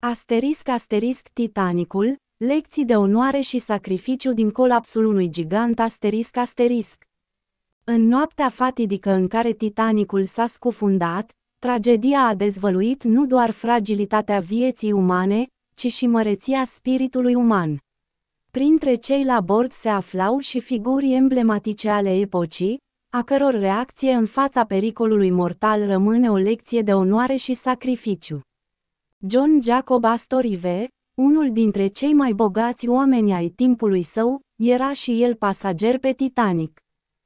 Titanicul, lecții de onoare și sacrificiu din colapsul unui gigant. În noaptea fatidică în care Titanicul s-a scufundat, tragedia a dezvăluit nu doar fragilitatea vieții umane, ci și măreția spiritului uman. Printre cei la bord se aflau și figuri emblematice ale epocii, a căror reacție în fața pericolului mortal rămâne o lecție de onoare și sacrificiu. John Jacob Astor Ive, unul dintre cei mai bogați oameni ai timpului său, era și el pasager pe Titanic.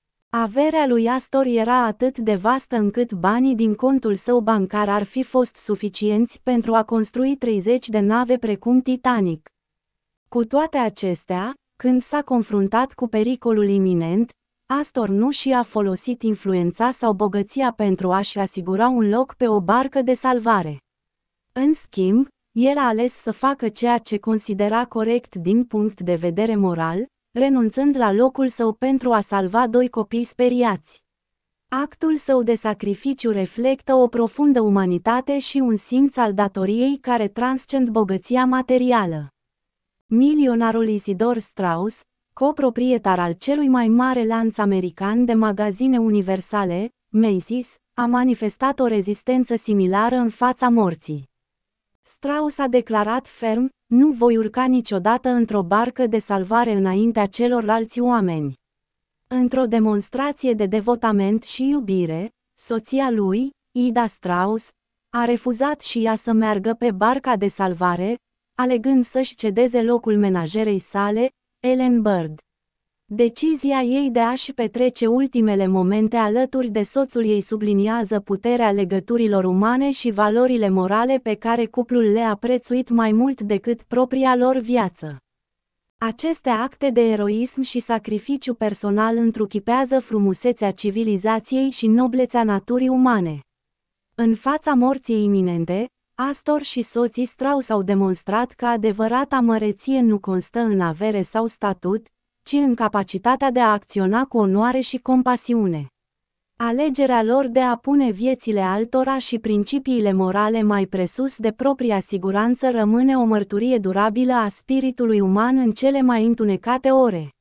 Averea lui Astor era atât de vastă încât banii din contul său bancar ar fi fost suficienți pentru a construi 30 de nave precum Titanic. Cu toate acestea, când s-a confruntat cu pericolul iminent, Astor nu și-a folosit influența sau bogăția pentru a-și asigura un loc pe o barcă de salvare. În schimb, el a ales să facă ceea ce considera corect din punct de vedere moral, renunțând la locul său pentru a salva 2 copii speriați. Actul său de sacrificiu reflectă o profundă umanitate și un simț al datoriei care transcend bogăția materială. Milionarul Isidor Straus, coproprietar al celui mai mare lanț american de magazine universale, Macy's, a manifestat o rezistență similară în fața morții. Straus a declarat ferm: "Nu voi urca niciodată într-o barcă de salvare înaintea celorlalți oameni." Într-o demonstrație de devotament și iubire, soția lui, Ida Straus, a refuzat și ea să meargă pe barca de salvare, alegând să-și cedeze locul menajerei sale, Ellen Bird. Decizia ei de a-și petrece ultimele momente alături de soțul ei subliniază puterea legăturilor umane și valorile morale pe care cuplul le-a prețuit mai mult decât propria lor viață. Aceste acte de eroism și sacrificiu personal întruchipează frumusețea civilizației și noblețea naturii umane. În fața morții iminente, Astor și soții Straus au demonstrat că adevărata măreție nu constă în avere sau statut, ci în capacitatea de a acționa cu onoare și compasiune. Alegerea lor de a pune viețile altora și principiile morale mai presus de propria siguranță rămâne o mărturie durabilă a spiritului uman în cele mai întunecate ore.